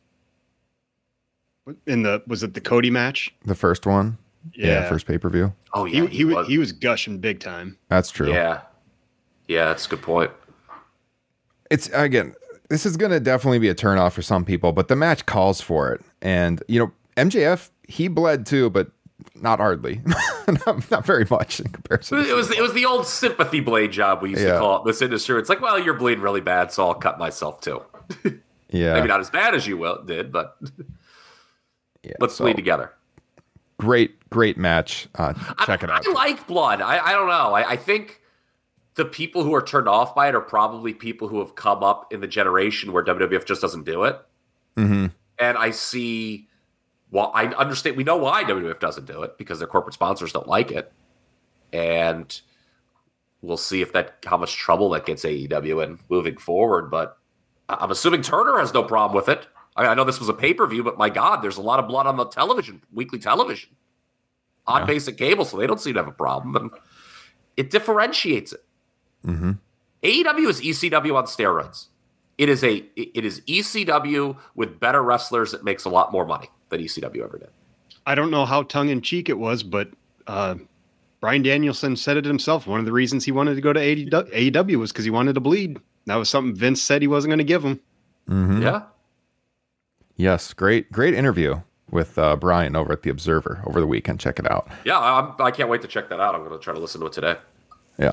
In the, was it the Cody match? The first one? Yeah. yeah first pay-per-view. Oh, yeah. He, he, he, was, he was gushing big time. That's true. Yeah. Yeah, that's a good point. It's, again, this is going to definitely be a turnoff for some people, but the match calls for it. And, you know, M J F, he bled too, but not hardly. not, not very much in comparison. It was it was the old sympathy blade job we used yeah. to call it in this industry. It's like, well, you're bleeding really bad, so I'll cut myself too. Yeah. Maybe not as bad as you will, did, but yeah, let's so, bleed together. Great, great match. Uh, check I, it out. I like blood. I, I don't know. I, I think the people who are turned off by it are probably people who have come up in the generation where W W F just doesn't do it. Mm-hmm. And I see... Well, I understand. We know why W W F doesn't do it, because their corporate sponsors don't like it, and we'll see if that how much trouble that gets A E W in moving forward. But I'm assuming Turner has no problem with it. I, mean, I know this was a pay per view, but my God, there's a lot of blood on the television, weekly television, on yeah. basic cable, so they don't seem to have a problem, and it differentiates it. Mm-hmm. A E W is E C W on steroids. It is a it is E C W with better wrestlers that makes a lot more money than E C W ever did. I don't know how tongue in cheek it was, but uh, Bryan Danielson said it himself. One of the reasons he wanted to go to A E W was because he wanted to bleed. That was something Vince said he wasn't going to give him. Mm-hmm. Yeah. Yes, great, great interview with uh, Brian over at the Observer over the weekend. Check it out. Yeah, I'm, I can't wait to check that out. I'm going to try to listen to it today. Yeah.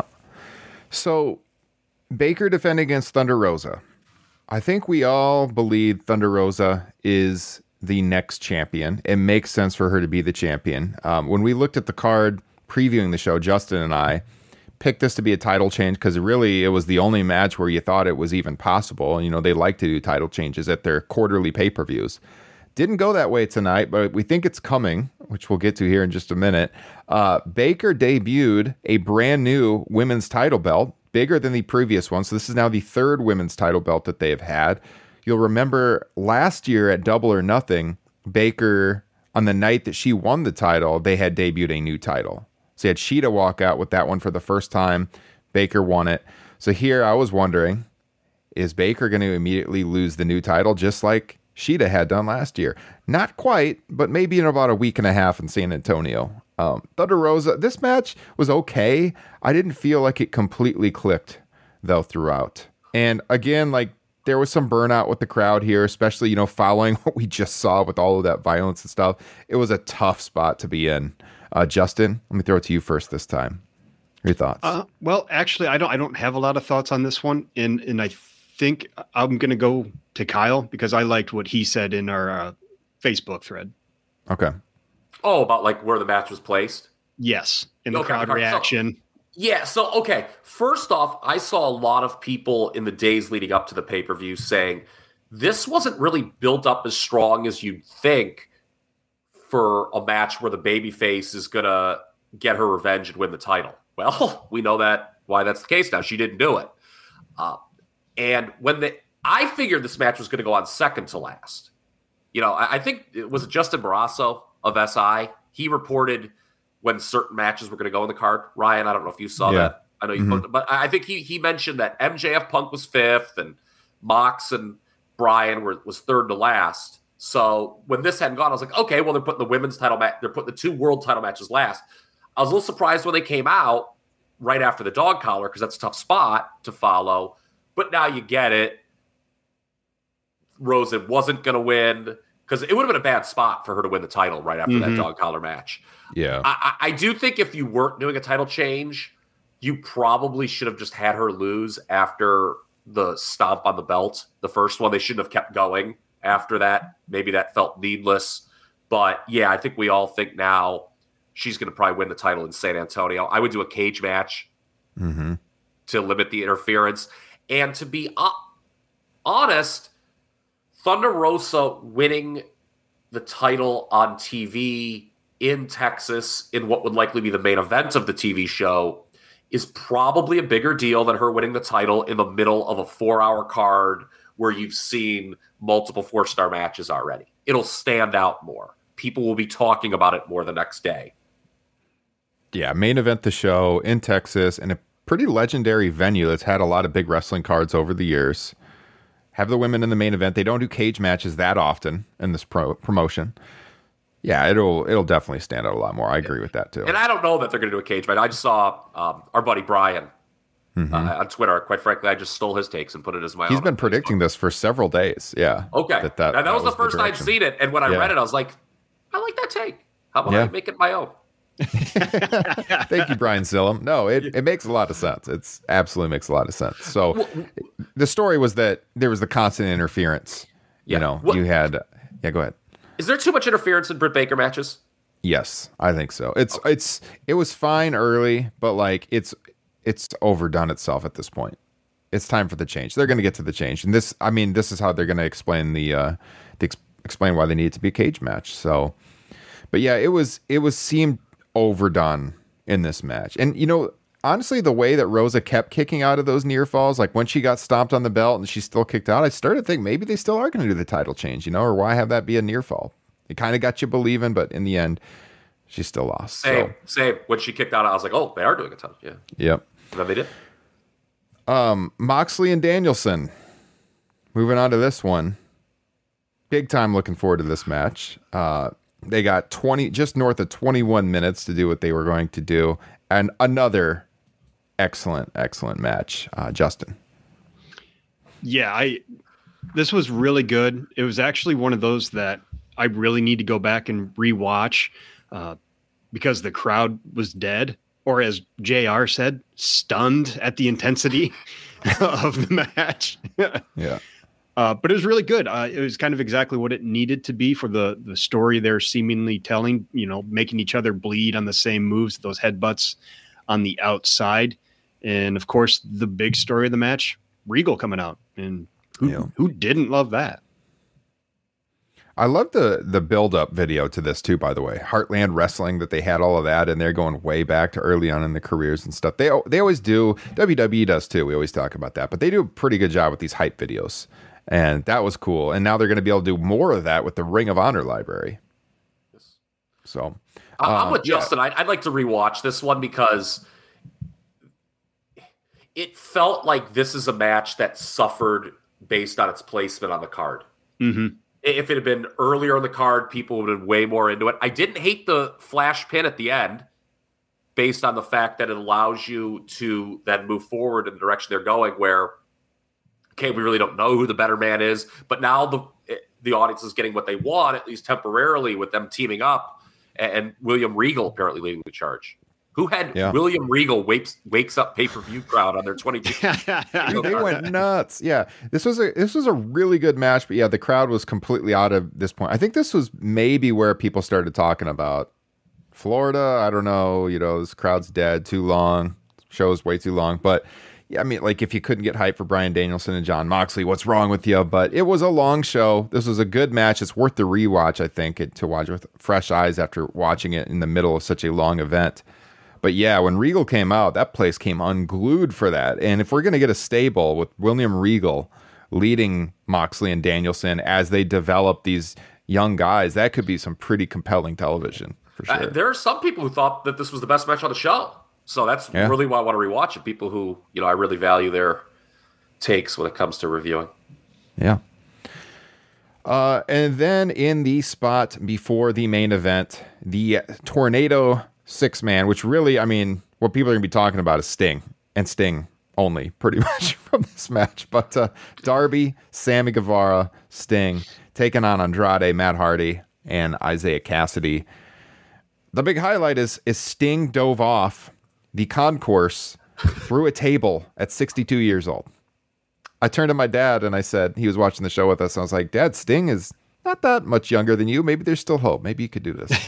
So Baker defending against Thunder Rosa. I think we all believe Thunder Rosa is the next champion. It makes sense for her to be the champion. Um, when we looked at the card previewing the show, Justin and I picked this to be a title change because really it was the only match where you thought it was even possible. You know, they like to do title changes at their quarterly pay-per-views. Didn't go that way tonight, but we think it's coming, which we'll get to here in just a minute. Uh, Baker debuted a brand new women's title belt, bigger than the previous one. So this is now the third women's title belt that they have had. You'll remember last year at Double or Nothing, Baker, on the night that she won the title, they had debuted a new title. So you had Sheeta walk out with that one for the first time. Baker won it. So here I was wondering, is Baker going to immediately lose the new title just like Sheeta had done last year? Not quite, but maybe in about a week and a half in San Antonio. Um, Thunder Rosa, this match was okay. I didn't feel like it completely clicked, though, throughout. And again, like, there was some burnout with the crowd here, especially, you know, following what we just saw with all of that violence and stuff. It was a tough spot to be in. Uh, Justin, let me throw it to you first this time. Your thoughts? Uh, well, actually, I don't. I don't have a lot of thoughts on this one, and and I think I'm going to go to Kyle because I liked what he said in our uh, Facebook thread. Okay. Oh, about like where the match was placed? Yes, in the Okay, crowd okay, so- reaction. Yeah, so, okay. First off, I saw a lot of people in the days leading up to the pay-per-view saying this wasn't really built up as strong as you'd think for a match where the babyface is going to get her revenge and win the title. Well, we know that why that's the case now. She didn't do it. Uh, and when the I figured this match was going to go on second to last. You know, I, I think it was Justin Barrasso of S I. He reported when certain matches were going to go on the card. Ryan, I don't know if you saw Yeah. that. I know you, Mm-hmm. but I think he he mentioned that M J F Punk was fifth and Mox and Bryan were was third to last. So when this hadn't gone, I was like, okay, well, they're putting the women's title match, they're putting the two world title matches last. I was a little surprised when they came out right after the dog collar because that's a tough spot to follow. But now you get it. Rosa wasn't going to win because it would have been a bad spot for her to win the title right after Mm-hmm. that dog collar match. Yeah. I, I I do think if you weren't doing a title change, you probably should have just had her lose after the stomp on the belt. The first one, they shouldn't have kept going after that. Maybe that felt needless. But yeah, I think we all think now she's going to probably win the title in San Antonio. I would do a cage match Mm-hmm. to limit the interference. And to be uh, honest, Thunder Rosa winning the title on T V in Texas in what would likely be the main event of the T V show is probably a bigger deal than her winning the title in the middle of a four-hour card where you've seen multiple four-star matches already. It'll stand out more. People will be talking about it more the next day. Yeah, main event the show in Texas in a pretty legendary venue that's had a lot of big wrestling cards over the years. Have the women in the main event. They don't do cage matches that often in this pro- promotion. Yeah, it'll it'll definitely stand out a lot more. I agree with that too. And I don't know that they're going to do a cage match. I just saw um, our buddy Brian Mhm. uh, on Twitter. Quite frankly, I just stole his takes and put it as my own. He's been on predicting Facebook. this for several days. Yeah. Okay. That, that, now, that, was, the first I'd direction. seen it. And when I Yeah. read it, I was like, I like that take. How about Yeah. I make it my own? Thank you, Brian Zillum. No, it, it makes a lot of sense. It's absolutely makes a lot of sense. So the story was that there was the constant interference. You Yeah. know, What- you had, yeah, go ahead. Is there too much interference in Britt Baker matches? Yes, I think so. It's, it's, it was fine early, but like it's, it's overdone itself at this point. It's time for the change. They're going to get to the change. And this, I mean, this is how they're going to explain the, uh, the ex- explain why they need it to be a cage match. So, but yeah, it was, it was seemed overdone in this match. And, you know, honestly, the way that Rosa kept kicking out of those near falls, like when she got stomped on the belt and she still kicked out, I started to think maybe they still are going to do the title change, you know, or why have that be a near fall? It kind of got you believing, but in the end, she still lost. Same, So, same. When she kicked out, I was like, oh, they are doing a ton. Yeah. yep. And then they did. Um, Moxley and Danielson. moving on to this one. Big time looking forward to this match. Uh, they got twenty, just north of twenty-one minutes to do what they were going to do. And another excellent, excellent match. Uh, Justin. Yeah, I. This was really good. It was actually one of those that I really need to go back and rewatch uh, because the crowd was dead, or as J R said, stunned at the intensity of the match. Yeah. Uh, but it was really good. Uh, it was kind of exactly what it needed to be for the the story they're seemingly telling, you know, making each other bleed on the same moves, those headbutts on the outside. And of course, the big story of the match, Regal coming out. And who, yeah. who didn't love that? I love the the build-up video to this too, by the way. Heartland Wrestling, that they had all of that, and they're going way back to early on in the careers and stuff. They they always do. W W E does too. We always talk about that. But they do a pretty good job with these hype videos. And that was cool. And now they're going to be able to do more of that with the Ring of Honor library. So I'm uh, with Justin. Yeah. I'd, I'd like to rewatch this one because it felt like this is a match that suffered based on its placement on the card. Mm-hmm. If it had been earlier in the card, people would have been way more into it. I didn't hate the flash pin at the end based on the fact that it allows you to then move forward in the direction they're going where, okay, we really don't know who the better man is, but now the the audience is getting what they want, at least temporarily, with them teaming up, and, and William Regal apparently leading the charge. Who had yeah. William Regal wakes wakes up pay-per-view crowd on their twenty-two? They went nuts. Yeah, this was a this was a really good match, but yeah, the crowd was completely out of this point. I think this was maybe where people started talking about Florida. I don't know. You know, this crowd's dead too long. Show's way too long, but. Yeah, I mean, like, if you couldn't get hype for Bryan Danielson and Jon Moxley, what's wrong with you? But it was a long show. This was a good match. It's worth the rewatch, I think, to watch with fresh eyes after watching it in the middle of such a long event. But yeah, when Regal came out, that place came unglued for that. And if we're going to get a stable with William Regal leading Moxley and Danielson as they develop these young guys, that could be some pretty compelling television, for sure. Uh, there are some people who thought that this was the best match on the show. So that's yeah. really why I want to rewatch it. People who, you know, I really value their takes when it comes to reviewing. Yeah. Uh, and then in the spot before the main event, the Tornado six-man, which really, I mean, what people are going to be talking about is Sting, and Sting only, pretty much, from this match. But uh, Darby, Sammy Guevara, Sting, taking on Andrade, Matt Hardy, and Isaiah Cassidy. The big highlight is, is Sting dove off the concourse through a table at sixty-two years old. I turned to my dad and I said, he was watching the show with us. And I was like, Dad, Sting is not that much younger than you. Maybe there's still hope. Maybe you could do this.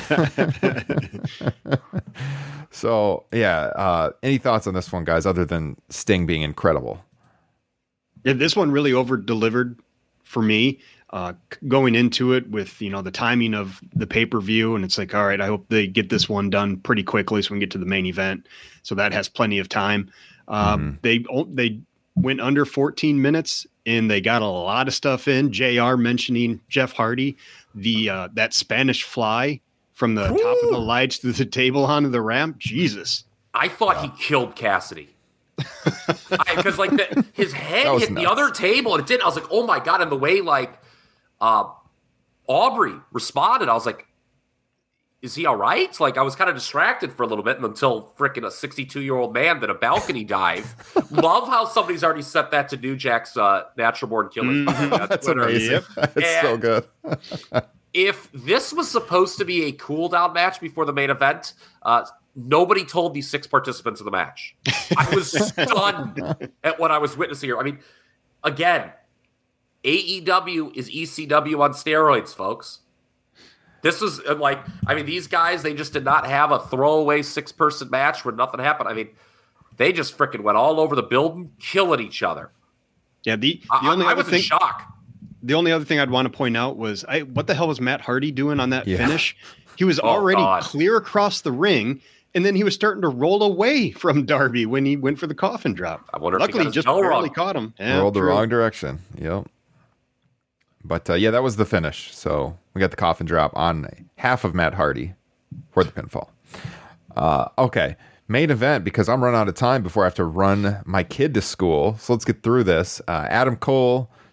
So, yeah. Uh, any thoughts on this one, guys, other than Sting being incredible? Yeah, this one really over delivered for me. Uh, going into it with, you know, the timing of the pay-per-view, and it's like, all right, I hope they get this one done pretty quickly so we can get to the main event. So that has plenty of time. Um, mm-hmm. They they went under fourteen minutes and they got a lot of stuff in. J R mentioning Jeff Hardy, the uh, that Spanish fly from the Ooh. top of the lights to the table onto the ramp. Jesus, I thought wow. he killed Cassidy. Because like the, his head hit nuts. The other table and it didn't. I was like, oh my God. And the way like uh, Aubrey responded, I was like, is he all right? Like I was kind of distracted for a little bit until freaking a sixty-two year old man did a balcony dive. Love how somebody's already set that to New Jack's uh, Natural Born Killers. Mm-hmm. That's, That's amazing. It's so good. If this was supposed to be a cool down match before the main event, uh, nobody told these six participants of the match. I was stunned at what I was witnessing here. I mean, again, A E W is E C W on steroids, folks. This was like, I mean, these guys, they just did not have a throwaway six-person match where nothing happened. I mean, they just freaking went all over the building, killing each other. Yeah, the, the I, only I other was thing, in shock. The only other thing I'd want to point out was, I, what the hell was Matt Hardy doing on that yeah. finish? He was oh, already God. clear across the ring, and then he was starting to roll away from Darby when he went for the coffin drop. I wonder Luckily, if he, he just barely wrong. caught him. Yeah, Rolled true. the wrong direction. Yep. But uh, yeah, that was the finish. So we got the coffin drop on half of Matt Hardy for the pinfall. Uh, okay. Main event, because I'm running out of time before I have to run my kid to school. So let's get through this. Uh, Adam Cole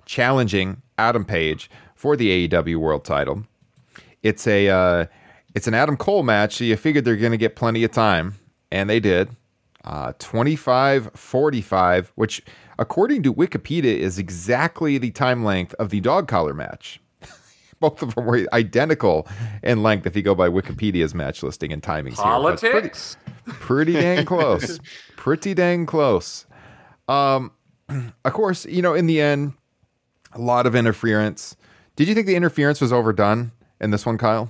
challenging Adam Page for the A E W World Title. It's a uh, it's an Adam Cole match, so you figured they're going to get plenty of time, and they did. Uh, twenty-five forty-five, which according to Wikipedia is exactly the time length of the dog collar match. Both of them were identical in length if you go by Wikipedia's match listing and timings. Politics? Here, pretty, pretty dang close. Pretty dang close. Um, of course, you know, in the end, a lot of interference. Did you think the interference was overdone in this one, Kyle?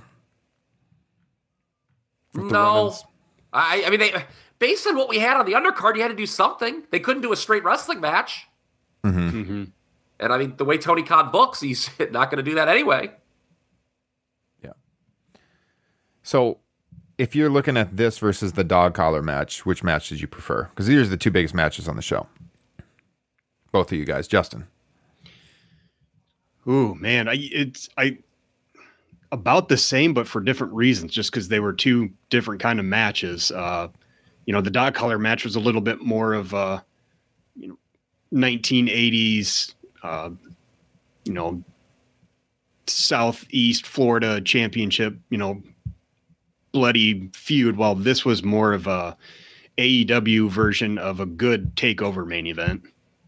No. I, I mean, they, based on what we had on the undercard, you had to do something. They couldn't do a straight wrestling match. Mm-hmm. Mm-hmm. And I mean, the way Tony Khan books, he's not going to do that anyway. Yeah. So, if you're looking at this versus the dog collar match, which match did you prefer? Because these are the two biggest matches on the show. Both of you guys. Justin. Ooh, man. I it's I about the same, but for different reasons, just because they were two different kind of matches. Uh, you know, the dog collar match was a little bit more of a, you know, nineteen eighties, uh, you know, Southeast Florida championship, you know, bloody feud, while this was more of a A E W version of a good takeover main event.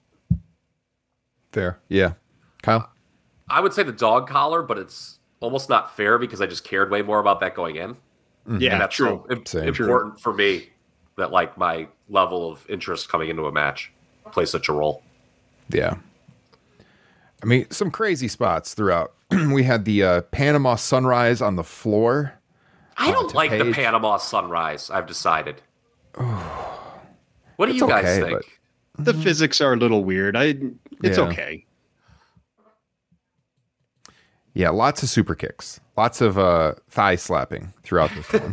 Fair. Yeah. Kyle? I would say the dog collar, but it's almost not fair because I just cared way more about that going in. Mm-hmm. Yeah, and that's true. so imp- Same. important for me that like my level of interest coming into a match plays such a role. Yeah. I mean, some crazy spots throughout. We had the uh, Panama Sunrise on the floor. I don't to like the Page. Panama Sunrise, I've decided. What do It's you guys okay, think? but- The physics are a little weird. I it's Yeah. okay. Yeah, lots of super kicks. Lots of uh, thigh slapping throughout this one.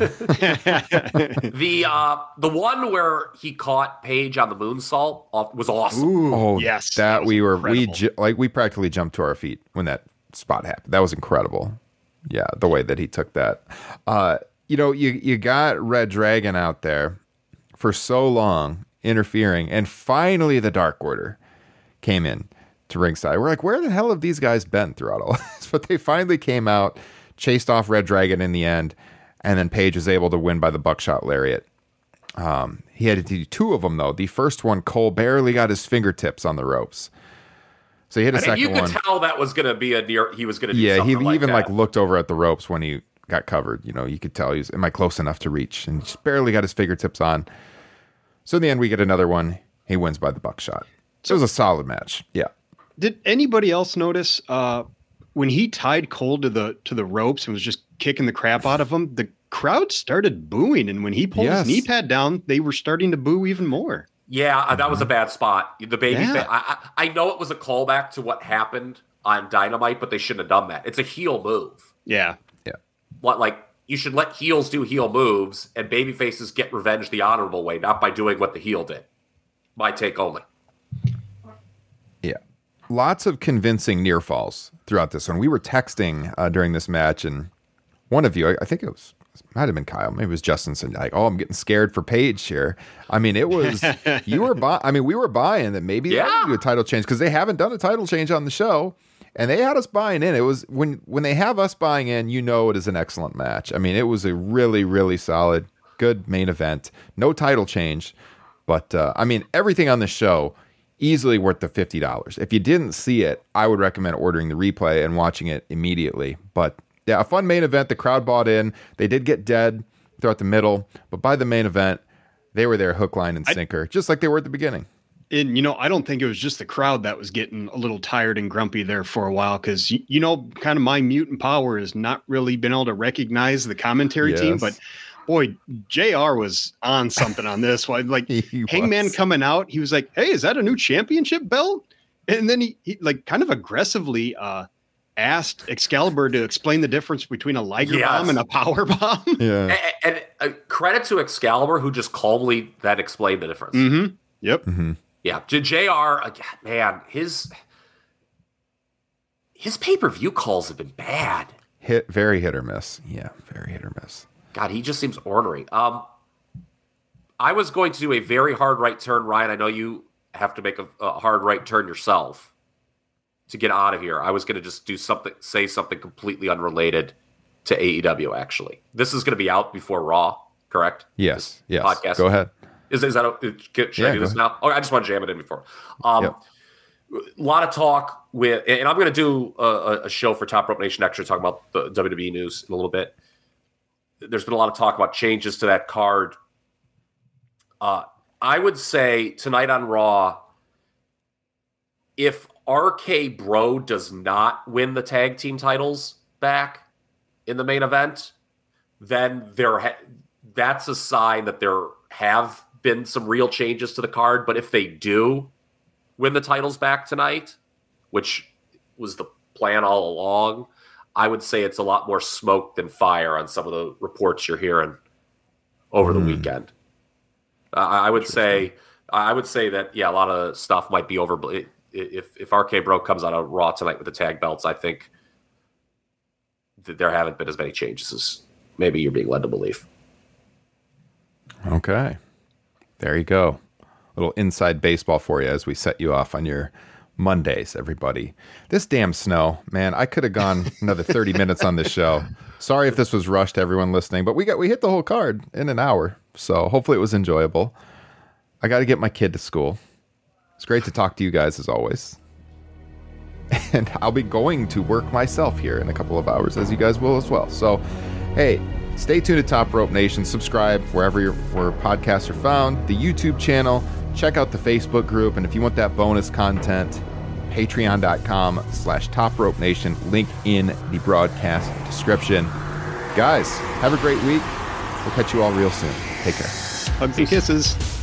The uh, the one where he caught Page on the moonsault off was awesome. Ooh, Oh, yes. that was we were we incredible. ju- like we practically jumped to our feet when that spot happened. That was incredible. Yeah, the way that he took that. Uh, you know, you you got Red Dragon out there for so long interfering, and finally the Dark Order came in to ringside. We're like, where the hell have these guys been throughout all this? But they finally came out, chased off Red Dragon in the end, and then Page was able to win by the buckshot lariat. Um, he had to do two of them, though. The first one, Cole barely got his fingertips on the ropes. So he hit a I mean, second you could one. tell that was going to be a near. He was going to do Yeah, he, something he like even that. like looked over at the ropes when he got covered. You know, you could tell he was, am I close enough to reach? And just barely got his fingertips on. So in the end, we get another one. He wins by the buckshot. So it was a solid match. Yeah. Did anybody else notice uh, when he tied Cole to the to the ropes and was just kicking the crap out of him? The crowd started booing, and when he pulled Yes. his knee pad down, they were starting to boo even more. Yeah, uh, that was a bad spot. The baby. Yeah. Fa- I, I I know it was a callback to what happened on Dynamite, but they shouldn't have done that. It's a heel move. Yeah, What like you should let heels do heel moves and baby faces get revenge the honorable way, not by doing what the heel did. My take only. Yeah. Lots of convincing near falls throughout this one. We were texting uh, during this match, and one of you, I, I think it was, it might have been Kyle, maybe it was Justin, said, like, oh, I'm getting scared for Paige here. I mean, it was, you were, buy- I mean, we were buying that maybe they Yeah. would do a title change because they haven't done a title change on the show, and they had us buying in. It was, when, when they have us buying in, you know it is an excellent match. I mean, it was a really, really solid, good main event. No title change, but, uh, I mean, everything on the show, easily worth the fifty dollars. If you didn't see it, I would recommend ordering the replay and watching it immediately. But yeah, a fun main event. The crowd bought in. They did get dead throughout the middle, but by the main event, they were there hook, line, and sinker, just like they were at the beginning. and you know, I don't think it was just the crowd that was getting a little tired and grumpy there for a while, because you, you know, kind of my mutant power is not really been able to recognize the commentary Yes. team, but boy, J R was on something on this one. Like He Hangman was. coming out, he was like, "Hey, is that a new championship belt?" And then he, he like kind of aggressively uh, asked Excalibur to explain the difference between a Liger Yes. bomb and a power bomb. Yeah. And, and uh, credit to Excalibur, who just calmly that explained the difference. Mm-hmm. Yep. Mm-hmm. Yeah, J- J R, uh, man, his his pay per view calls have been bad. Hit, very hit or miss. Yeah, very hit or miss. God, he just seems ornery. Um, I was going to do a very hard right turn, Ryan. I know you have to make a, a hard right turn yourself. to get out of here, I was going to just do something, say something completely unrelated to A E W. Actually, this is going to be out before Raw, correct? Yes. This yes. Podcast. Go ahead. Is is that a, should yeah, I do this ahead. now? Oh, I just want to jam it in before. Um, yep. A lot of talk with, and I'm going to do a, a show for Top Rope Nation Extra talking about the W W E news in a little bit. There's been a lot of talk about changes to that card. Uh, I would say tonight on Raw, if R K Bro does not win the tag team titles back in the main event, then there ha- that's a sign that there have been some real changes to the card. But if they do win the titles back tonight, which was the plan all along, I would say it's a lot more smoke than fire on some of the reports you're hearing over the mm. weekend. Uh, I would say, I would say that yeah, a lot of stuff might be over. If if R K Bro comes out of Raw tonight with the tag belts, I think that there haven't been as many changes as maybe you're being led to believe. Okay, there you go. A little inside baseball for you as we set you off on your Mondays, everybody. This damn snow, man, I could have gone another thirty minutes on this show. Sorry if this was rushed to everyone listening, but we got we hit the whole card in an hour, so hopefully it was enjoyable. I got to get my kid to school. It's great to talk to you guys as always. And I'll be going to work myself here in a couple of hours, as you guys will as well. So, hey, stay tuned to Top Rope Nation. Subscribe wherever your, where podcasts are found. The YouTube channel. Check out the Facebook group. And if you want that bonus content, patreon.com slash Top Rope Nation. Link in the broadcast description. Guys, have a great week. We'll catch you all real soon. Take care. Hugs and kisses.